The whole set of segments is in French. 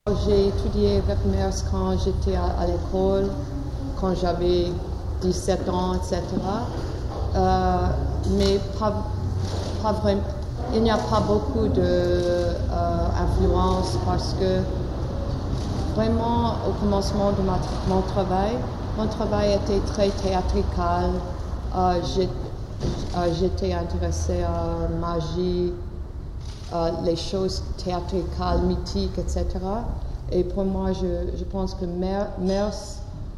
J'ai étudié avec Merce quand j'étais à l'école, quand j'avais 17 ans, etc. Mais pas vraiment. Il n'y a pas beaucoup d'influence parce que vraiment au commencement de mon travail était très théâtral. J'étais intéressée à la magie, les choses théâtrales, mythiques, etc. Et pour moi, je pense que Merce,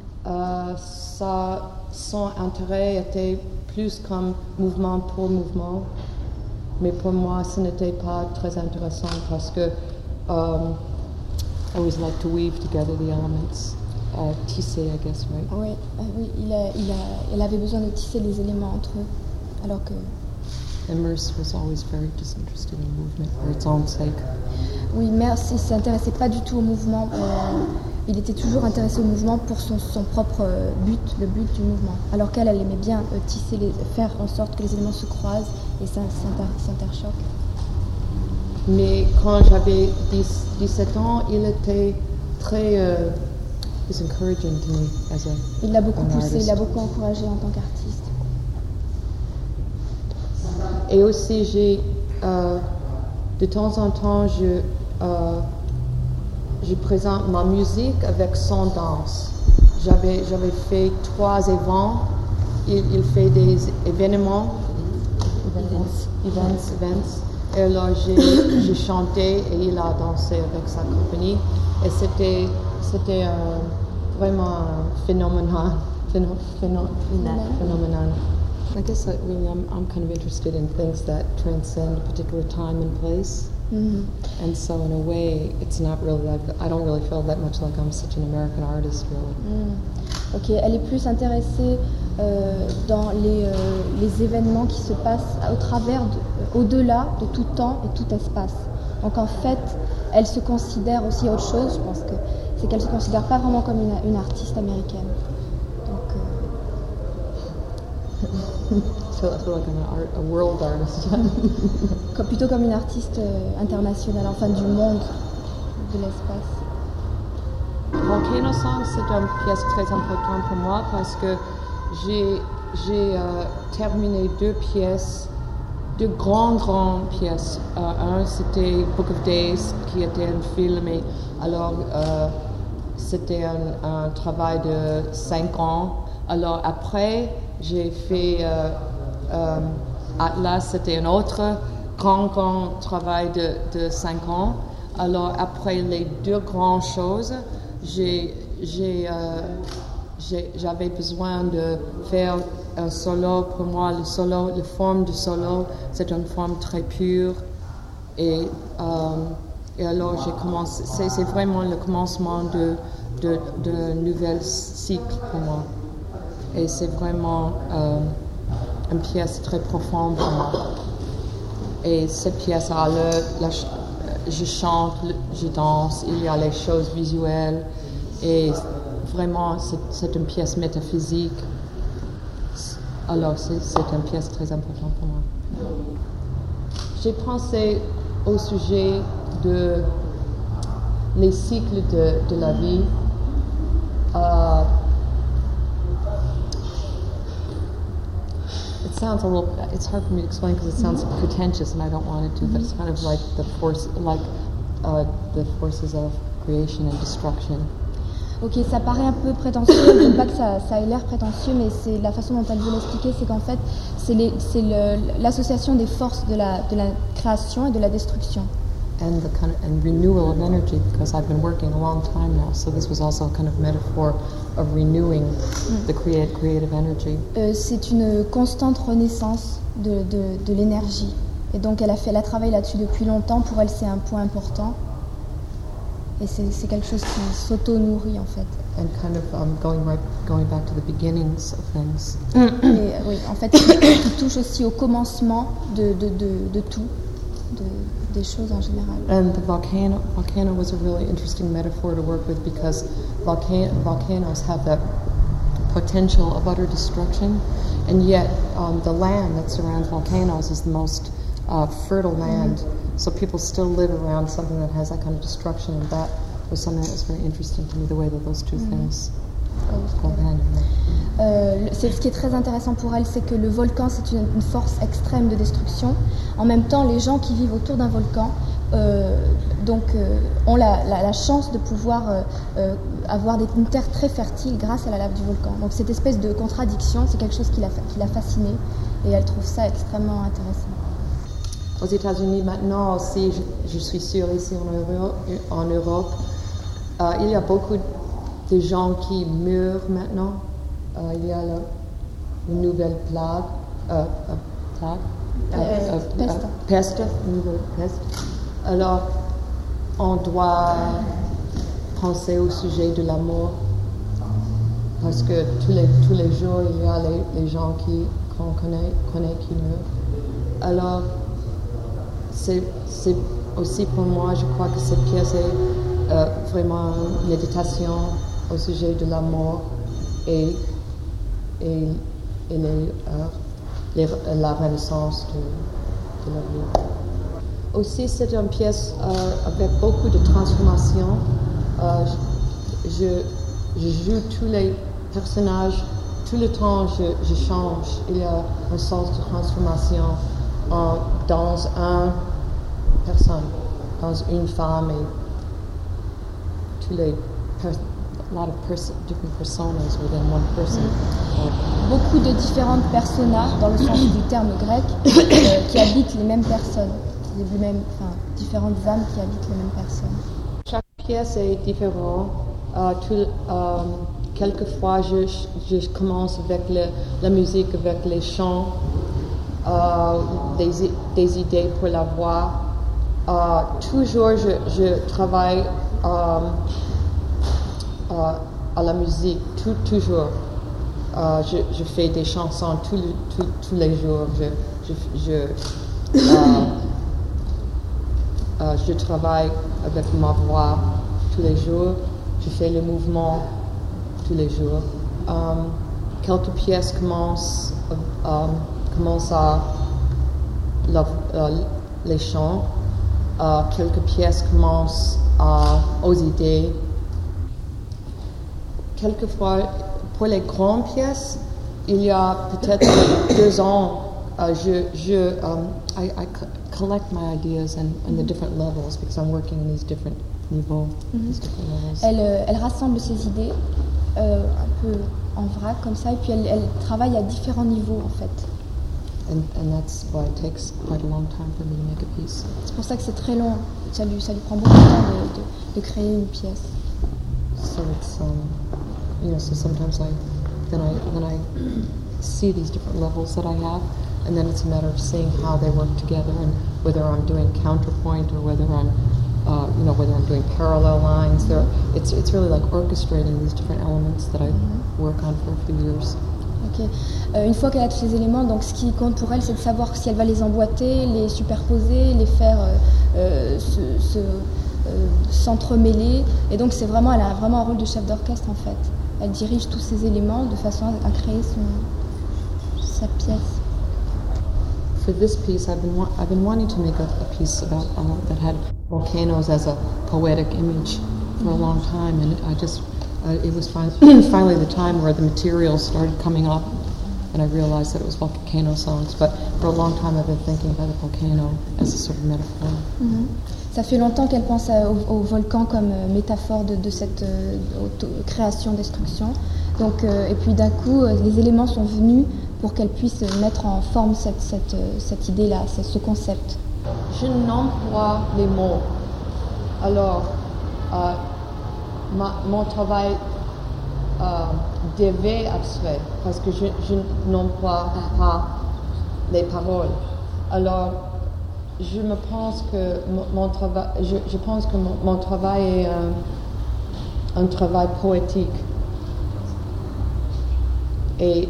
son intérêt était plus comme mouvement pour mouvement. Mais pour moi, ce n'était pas très intéressant parce que I always like to weave together the elements. Tisser, I guess, right? Oui, il avait besoin de tisser les éléments entre eux, alors que... And Merce was always very disinterested in movement for its own sake. Oui, Merce, il ne s'intéressait pas du tout au mouvement. Il était toujours intéressé au mouvement pour son propre but, le but du mouvement. Alors qu'elle aimait bien tisser, faire en sorte que les éléments se croisent et s'interchoquent. Mais quand j'avais 17 ans, il était très encouraging to me as il l'a beaucoup poussé, artist. Il l'a beaucoup encouragé en tant qu'artiste. Et aussi, de temps en temps, je présente ma musique avec son danse. J'avais fait 3 événements. Il fait des événements. Et alors j'ai chanté et il a dansé avec sa compagnie. Et c'était vraiment phénoménal. I guess I'm kind of interested in things that transcend a particular time and place. Mm-hmm. And so in a way, it's not really like, I don't really feel that much like I'm such an American artist, really. Ok, elle est plus intéressée dans les événements qui se passent au-delà de tout temps et tout espace. Donc en fait, elle se considère aussi autre chose, je pense que c'est qu'elle se considère pas vraiment comme une artiste américaine. So like a world artist. Plutôt comme une artiste internationale, enfin du monde, de l'espace. Volcano Song, c'est une pièce très importante pour moi parce que j'ai terminé 2 pièces, 2 grandes pièces. Un, c'était Book of Days, qui était un film, et alors c'était un travail de 5 ans. Alors après, j'ai fait Atlas, c'était un autre grand travail de 5 ans. Alors après les 2 grandes choses, j'avais besoin de faire un solo. Pour moi, la forme du solo, c'est une forme très pure. Et alors j'ai commencé, c'est vraiment le commencement d'un nouvel cycle pour moi. Et c'est vraiment une pièce très profonde pour moi. Et cette pièce, je chante, je danse, il y a les choses visuelles. Et vraiment, c'est une pièce métaphysique. Alors, c'est une pièce très importante pour moi. J'ai pensé au sujet de les cycles de la vie. It's hard for me to explain because it sounds pretentious and I don't want it to, but it's kind of like the forces of creation and destruction. Ok, ça paraît un peu prétentieux, je ne veux pas que ça ait l'air prétentieux, mais c'est la façon dont elle veut l'expliquer, c'est qu'en fait, c'est l'association des forces de la création et de la destruction. And the and renewal of energy, because I've been working a long time now, so this was also a kind of metaphor of renewing the creative energy. C'est une constante renaissance de l'énergie, et donc elle a travaillé là-dessus depuis longtemps. Pour elle, c'est un point important, et c'est quelque chose qui s'auto-nourrit en fait. And kind of going back to the beginnings of things. Et, oui, en fait, qui touche aussi au commencement de tout. Des choses en général. And the volcano was a really interesting metaphor to work with because volcanoes have that potential of utter destruction, and yet the land that surrounds volcanoes is the most fertile land. So people still live around something that has that kind of destruction, and was something that was very interesting to me, the way that those two things go hand in hand. Ce qui est très intéressant pour elle, c'est que le volcan, c'est une force extrême de destruction. En même temps, les gens qui vivent autour d'un volcan ont la chance de pouvoir avoir une terre très fertile grâce à la lave du volcan. Donc cette espèce de contradiction, c'est quelque chose qui l'a fascinée et elle trouve ça extrêmement intéressant. Aux États-Unis maintenant aussi, je suis sûre ici en Europe, il y a beaucoup de gens qui meurent maintenant. Il y a une nouvelle peste, une nouvelle peste. Alors, on doit penser au sujet de la mort, parce que tous les jours, il y a les gens qu'on connaît qui meurent. Alors, c'est aussi pour moi, je crois que cette pièce est vraiment une méditation au sujet de la mort et la renaissance de la vie. Aussi, c'est une pièce avec beaucoup de transformation. Je joue tous les personnages, tout le temps je change. Il y a un sens de transformation dans une personne, dans une femme et tous les a lot of different personas within one person. Beaucoup de différentes personas, dans le sens du terme grec, qui habitent les mêmes personnes. Différentes âmes qui habitent les mêmes personnes. Chaque pièce est différente. Quelquefois, je commence avec la musique, avec les chants, des idées pour la voix. Toujours, je travaille à la musique, toujours. Je fais des chansons tous les jours. Je travaille avec ma voix tous les jours. Je fais le mouvement tous les jours. Quelques pièces commencent à les chants. Quelques pièces commencent aux idées. Quelquefois, pour les grandes pièces, il y a peut-être 2 ans, I collect my ideas and the different levels because I'm working in these different niveaux. These different levels. Elle rassemble ses idées un peu en vrac comme ça, et puis elle travaille à différents niveaux en fait. And that's why it takes quite a long time for me to make a piece. C'est pour ça que c'est très long. Ça lui prend beaucoup de temps de créer une pièce. So it's so sometimes then I see these different levels that I have, and then it's a matter of seeing how they work together and whether I'm doing counterpoint or whether I'm whether I'm doing parallel lines. It's really like orchestrating these different elements that I work on for a few years. Okay. Une fois qu'elle a tous ces éléments, donc ce qui compte pour elle, c'est de savoir si elle va les emboîter, les superposer, les faire s'entremêler. Et donc elle a vraiment un rôle de chef d'orchestre en fait. Elle dirige tous ces éléments de façon à créer sa pièce. For this piece, I've been wanting to make a piece about that had volcanoes as a poetic image for a long time, and it was finally the time where the materials started coming up, and I realized that it was volcano songs. But for a long time, I've been thinking about the volcano as a sort of metaphor. Ça fait longtemps qu'elle pense au volcan comme métaphore de cette création-destruction. Donc, et puis d'un coup, les éléments sont venus pour qu'elle puisse mettre en forme cette idée-là, ce concept. Je n'emploie les mots. Alors, mon travail devait abstrait parce que je n'emploie pas les paroles. Alors, je pense que mon travail est un travail poétique et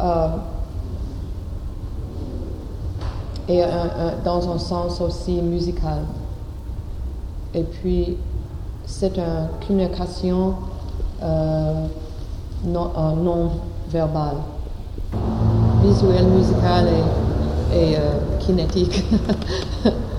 dans un sens aussi musical. Et puis, c'est une communication non verbale, visuelle, musicale et kinétique.